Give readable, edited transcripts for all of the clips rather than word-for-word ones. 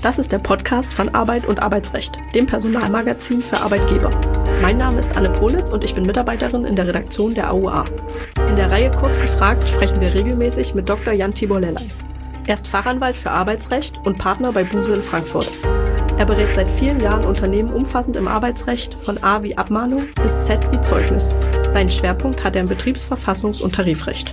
Das ist der Podcast von Arbeit und Arbeitsrecht, dem Personalmagazin für Arbeitgeber. Mein Name ist Anne Politz und ich bin Mitarbeiterin in der Redaktion der AUA. In der Reihe Kurz gefragt sprechen wir regelmäßig mit Dr. Jan Tibor Lellay. Er ist Fachanwalt für Arbeitsrecht und Partner bei Buse in Frankfurt. Er berät seit vielen Jahren Unternehmen umfassend im Arbeitsrecht, von A wie Abmahnung bis Z wie Zeugnis. Seinen Schwerpunkt hat er im Betriebsverfassungs- und Tarifrecht.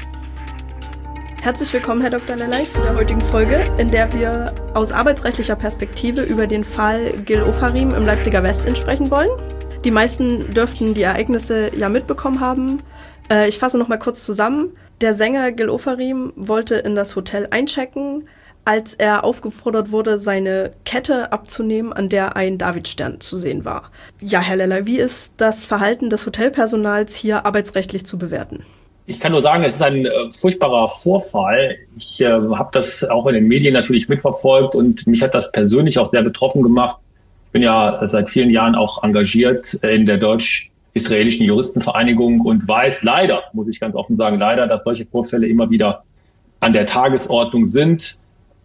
Herzlich willkommen, Herr Dr. Lellay, zu der heutigen Folge, in der wir aus arbeitsrechtlicher Perspektive über den Fall Gil Ofarim im Leipziger Westend sprechen wollen. Die meisten dürften die Ereignisse ja mitbekommen haben. Ich fasse noch mal kurz zusammen. Der Sänger Gil Ofarim wollte in das Hotel einchecken, als er aufgefordert wurde, seine Kette abzunehmen, an der ein Davidstern zu sehen war. Ja, Herr Lellay, wie ist das Verhalten des Hotelpersonals hier arbeitsrechtlich zu bewerten? Ich kann nur sagen, es ist ein furchtbarer Vorfall. Ich habe das auch in den Medien natürlich mitverfolgt und mich hat das persönlich auch sehr betroffen gemacht. Ich bin ja seit vielen Jahren auch engagiert in der deutsch-israelischen Juristenvereinigung und weiß leider, muss ich ganz offen sagen, leider, dass solche Vorfälle immer wieder an der Tagesordnung sind.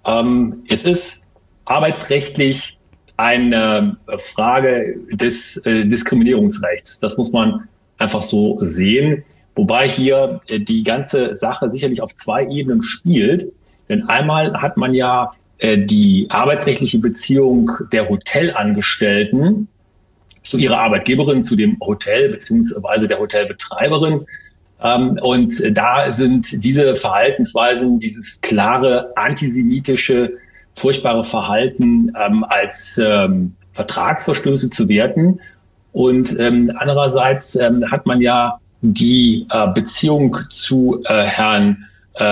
Es ist arbeitsrechtlich eine Frage des Diskriminierungsrechts. Das muss man einfach so sehen. Wobei hier die ganze Sache sicherlich auf zwei Ebenen spielt. Denn einmal hat man ja die arbeitsrechtliche Beziehung der Hotelangestellten zu ihrer Arbeitgeberin, zu dem Hotel beziehungsweise der Hotelbetreiberin. Und da sind diese Verhaltensweisen, dieses klare antisemitische, furchtbare Verhalten als Vertragsverstöße zu werten. Und andererseits hat man ja die Beziehung zu Herrn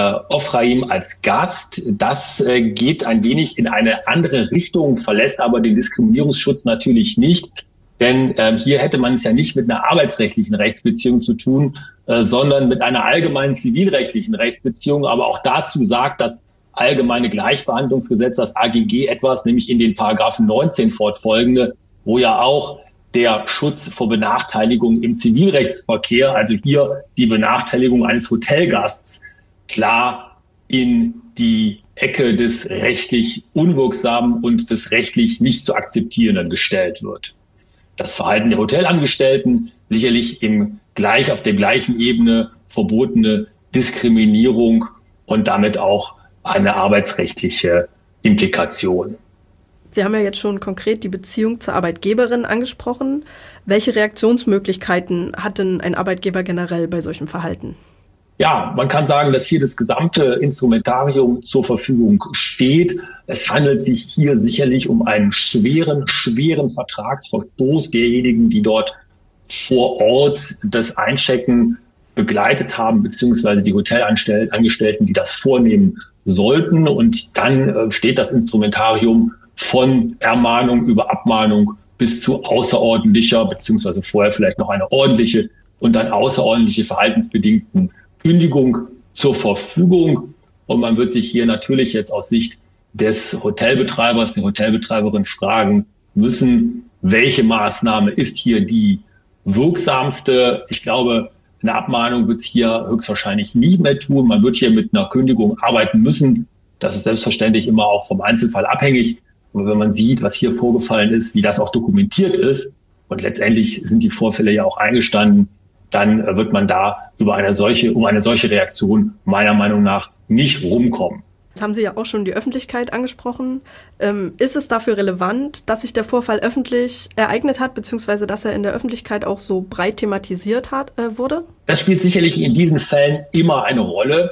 Ofarim als Gast. Das geht ein wenig in eine andere Richtung, verlässt aber den Diskriminierungsschutz natürlich nicht. Denn hier hätte man es ja nicht mit einer arbeitsrechtlichen Rechtsbeziehung zu tun, sondern mit einer allgemeinen zivilrechtlichen Rechtsbeziehung. Aber auch dazu sagt das Allgemeine Gleichbehandlungsgesetz, das AGG, etwas, nämlich in den Paragraphen 19 fortfolgende, wo ja auch der Schutz vor Benachteiligung im Zivilrechtsverkehr, also hier die Benachteiligung eines Hotelgasts, klar in die Ecke des rechtlich Unwirksamen und des rechtlich nicht zu akzeptierenden gestellt wird. Das Verhalten der Hotelangestellten sicherlich auf der gleichen Ebene verbotene Diskriminierung und damit auch eine arbeitsrechtliche Implikation. Sie haben ja jetzt schon konkret die Beziehung zur Arbeitgeberin angesprochen. Welche Reaktionsmöglichkeiten hat denn ein Arbeitgeber generell bei solchem Verhalten? Ja, man kann sagen, dass hier das gesamte Instrumentarium zur Verfügung steht. Es handelt sich hier sicherlich um einen schweren Vertragsverstoß derjenigen, die dort vor Ort das Einchecken begleitet haben, beziehungsweise die Hotelangestellten, die das vornehmen sollten. Und dann steht das Instrumentarium von Ermahnung über Abmahnung bis zu außerordentlicher, beziehungsweise vorher vielleicht noch eine ordentliche und dann außerordentliche verhaltensbedingten Kündigung zur Verfügung. Und man wird sich hier natürlich jetzt aus Sicht des Hotelbetreibers, der Hotelbetreiberin fragen müssen, welche Maßnahme ist hier die wirksamste? Ich glaube, eine Abmahnung wird es hier höchstwahrscheinlich nicht mehr tun. Man wird hier mit einer Kündigung arbeiten müssen. Das ist selbstverständlich immer auch vom Einzelfall abhängig. Und wenn man sieht, was hier vorgefallen ist, wie das auch dokumentiert ist, und letztendlich sind die Vorfälle ja auch eingestanden, dann wird man da um eine solche Reaktion meiner Meinung nach nicht rumkommen. Jetzt haben Sie ja auch schon die Öffentlichkeit angesprochen. Ist es dafür relevant, dass sich der Vorfall öffentlich ereignet hat, beziehungsweise dass er in der Öffentlichkeit auch so breit thematisiert wurde? Das spielt sicherlich in diesen Fällen immer eine Rolle.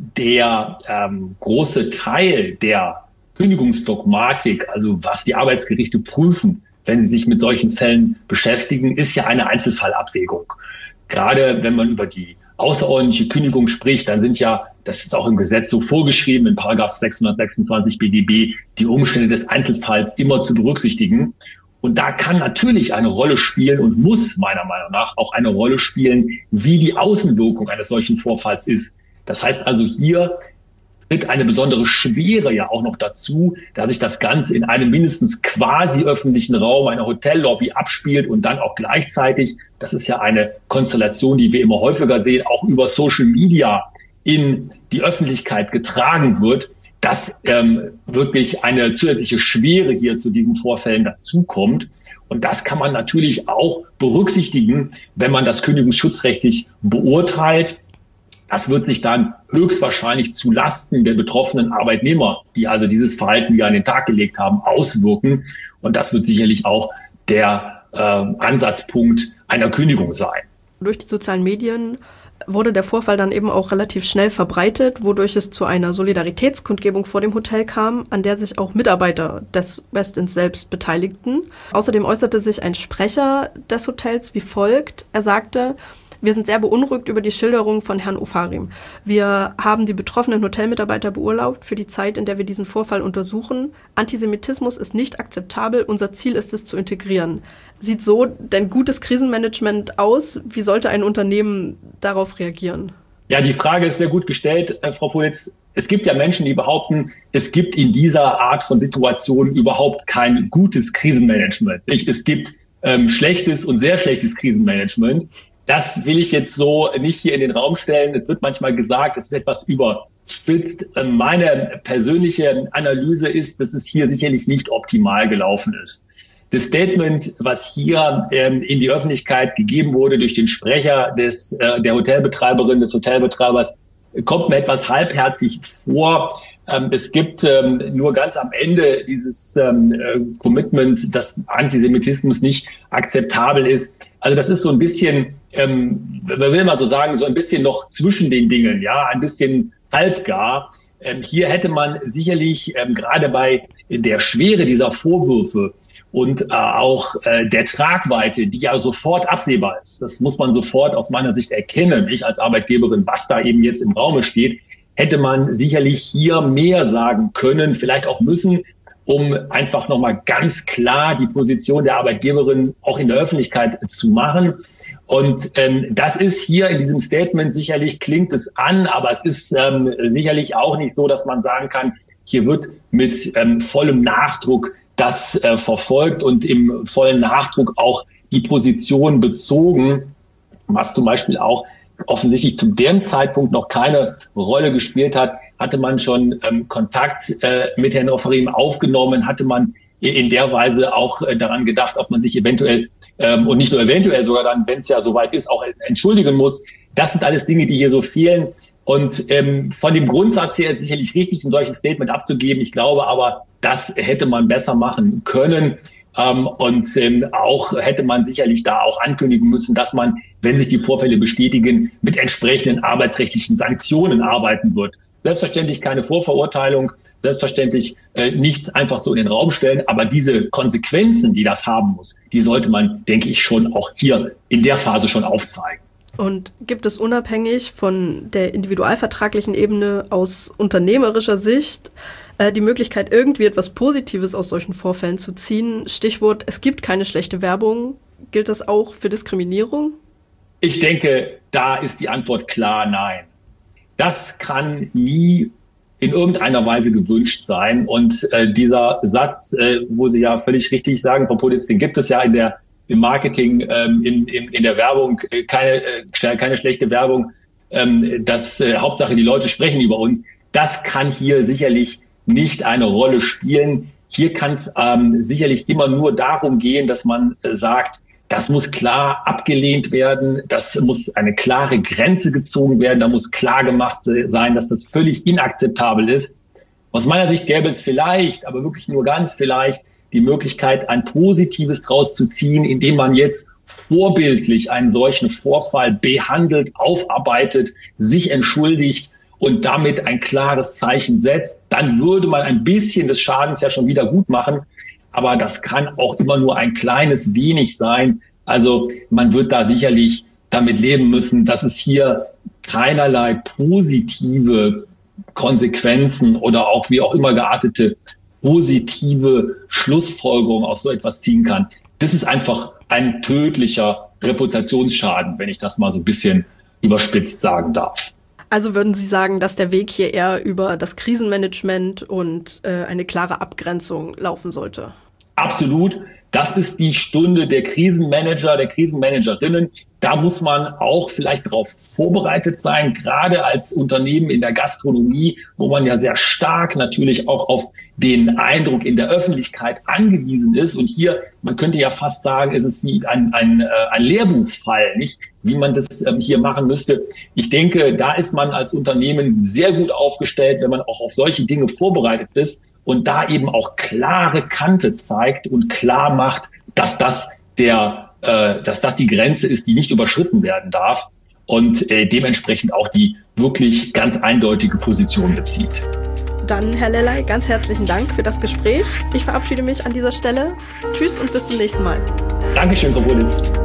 Der große Teil der Kündigungsdogmatik, also was die Arbeitsgerichte prüfen, wenn sie sich mit solchen Fällen beschäftigen, ist ja eine Einzelfallabwägung. Gerade wenn man über die außerordentliche Kündigung spricht, dann sind ja, das ist auch im Gesetz so vorgeschrieben, in Paragraph 626 BGB, die Umstände des Einzelfalls immer zu berücksichtigen. Und da kann natürlich eine Rolle spielen und muss meiner Meinung nach auch eine Rolle spielen, wie die Außenwirkung eines solchen Vorfalls ist. Das heißt also, hier tritt eine besondere Schwere ja auch noch dazu, da sich das Ganze in einem mindestens quasi öffentlichen Raum, einer Hotellobby abspielt und dann auch gleichzeitig, das ist ja eine Konstellation, die wir immer häufiger sehen, auch über Social Media in die Öffentlichkeit getragen wird. dass wirklich eine zusätzliche Schwere hier zu diesen Vorfällen dazukommt. Und das kann man natürlich auch berücksichtigen, wenn man das kündigungsschutzrechtlich beurteilt. Das wird sich dann höchstwahrscheinlich zu Lasten der betroffenen Arbeitnehmer, die also dieses Verhalten ja an den Tag gelegt haben, auswirken. Und das wird sicherlich auch der Ansatzpunkt einer Kündigung sein. Durch die sozialen Medien wurde der Vorfall dann eben auch relativ schnell verbreitet, wodurch es zu einer Solidaritätskundgebung vor dem Hotel kam, an der sich auch Mitarbeiter des Westinns selbst beteiligten. Außerdem äußerte sich ein Sprecher des Hotels wie folgt. Er sagte: Wir sind sehr beunruhigt über die Schilderung von Herrn Ofarim. Wir haben die betroffenen Hotelmitarbeiter beurlaubt für die Zeit, in der wir diesen Vorfall untersuchen. Antisemitismus ist nicht akzeptabel. Unser Ziel ist es zu integrieren. Sieht so denn gutes Krisenmanagement aus? Wie sollte ein Unternehmen darauf reagieren? Ja, die Frage ist sehr gut gestellt, Frau Politz. Es gibt ja Menschen, die behaupten, es gibt in dieser Art von Situationen überhaupt kein gutes Krisenmanagement. Es gibt schlechtes und sehr schlechtes Krisenmanagement. Das will ich jetzt so nicht hier in den Raum stellen. Es wird manchmal gesagt, es ist etwas überspitzt. Meine persönliche Analyse ist, dass es hier sicherlich nicht optimal gelaufen ist. Das Statement, was hier in die Öffentlichkeit gegeben wurde durch den Sprecher der Hotelbetreiberin, des Hotelbetreibers, kommt mir etwas halbherzig vor. Es gibt nur ganz am Ende dieses Commitment, dass Antisemitismus nicht akzeptabel ist. Also das ist so ein bisschen, man will mal so sagen, so ein bisschen noch zwischen den Dingen, ja, ein bisschen halbgar. Hier hätte man sicherlich gerade bei der Schwere dieser Vorwürfe und auch der Tragweite, die ja sofort absehbar ist, das muss man sofort aus meiner Sicht erkennen, ich als Arbeitgeberin, was da eben jetzt im Raume steht, hätte man sicherlich hier mehr sagen können, vielleicht auch müssen, um einfach nochmal ganz klar die Position der Arbeitgeberin auch in der Öffentlichkeit zu machen. Und das ist hier in diesem Statement sicherlich, klingt es an, aber es ist sicherlich auch nicht so, dass man sagen kann, hier wird mit vollem Nachdruck das verfolgt und im vollen Nachdruck auch die Position bezogen, was zum Beispiel auch offensichtlich zu dem Zeitpunkt noch keine Rolle gespielt hat, hatte man schon Kontakt mit Herrn Ofarim aufgenommen, hatte man in der Weise auch daran gedacht, ob man sich eventuell und nicht nur eventuell sogar dann, wenn es ja soweit ist, auch entschuldigen muss. Das sind alles Dinge, die hier so fehlen. Und von dem Grundsatz her ist es sicherlich richtig, ein solches Statement abzugeben. Ich glaube aber, das hätte man besser machen können. Und auch hätte man sicherlich da auch ankündigen müssen, dass man, wenn sich die Vorfälle bestätigen, mit entsprechenden arbeitsrechtlichen Sanktionen arbeiten wird. Selbstverständlich keine Vorverurteilung, selbstverständlich nichts einfach so in den Raum stellen. Aber diese Konsequenzen, die das haben muss, die sollte man, denke ich, schon auch hier in der Phase schon aufzeigen. Und gibt es unabhängig von der individualvertraglichen Ebene aus unternehmerischer Sicht die Möglichkeit, irgendwie etwas Positives aus solchen Vorfällen zu ziehen? Stichwort, es gibt keine schlechte Werbung. Gilt das auch für Diskriminierung? Ich denke, da ist die Antwort klar, nein. Das kann nie in irgendeiner Weise gewünscht sein. Und dieser Satz, wo Sie ja völlig richtig sagen, Frau Politz, den gibt es ja im Marketing, in der Werbung, keine schlechte Werbung, Hauptsache die Leute sprechen über uns. Das kann hier sicherlich nicht eine Rolle spielen. Hier kann es sicherlich immer nur darum gehen, dass man sagt, das muss klar abgelehnt werden, das muss eine klare Grenze gezogen werden, da muss klar gemacht sein, dass das völlig inakzeptabel ist. Aus meiner Sicht gäbe es vielleicht, aber wirklich nur ganz vielleicht, die Möglichkeit, ein Positives draus zu ziehen, indem man jetzt vorbildlich einen solchen Vorfall behandelt, aufarbeitet, sich entschuldigt und damit ein klares Zeichen setzt. Dann würde man ein bisschen des Schadens ja schon wieder gut machen. Aber das kann auch immer nur ein kleines wenig sein. Also man wird da sicherlich damit leben müssen, dass es hier keinerlei positive Konsequenzen oder auch wie auch immer geartete positive Schlussfolgerung aus so etwas ziehen kann. Das ist einfach ein tödlicher Reputationsschaden, wenn ich das mal so ein bisschen überspitzt sagen darf. Also würden Sie sagen, dass der Weg hier eher über das Krisenmanagement und eine klare Abgrenzung laufen sollte? Absolut. Das ist die Stunde der Krisenmanager, der Krisenmanagerinnen. Da muss man auch vielleicht darauf vorbereitet sein, gerade als Unternehmen in der Gastronomie, wo man ja sehr stark natürlich auch auf den Eindruck in der Öffentlichkeit angewiesen ist. Und hier, man könnte ja fast sagen, ist es wie ein Lehrbuchfall, nicht? Wie man das hier machen müsste. Ich denke, da ist man als Unternehmen sehr gut aufgestellt, wenn man auch auf solche Dinge vorbereitet ist und da eben auch klare Kante zeigt und klar macht, dass das die Grenze ist, die nicht überschritten werden darf und dementsprechend auch die wirklich ganz eindeutige Position bezieht. Dann, Herr Lellay, ganz herzlichen Dank für das Gespräch. Ich verabschiede mich an dieser Stelle. Tschüss und bis zum nächsten Mal. Dankeschön, Frau Bullis.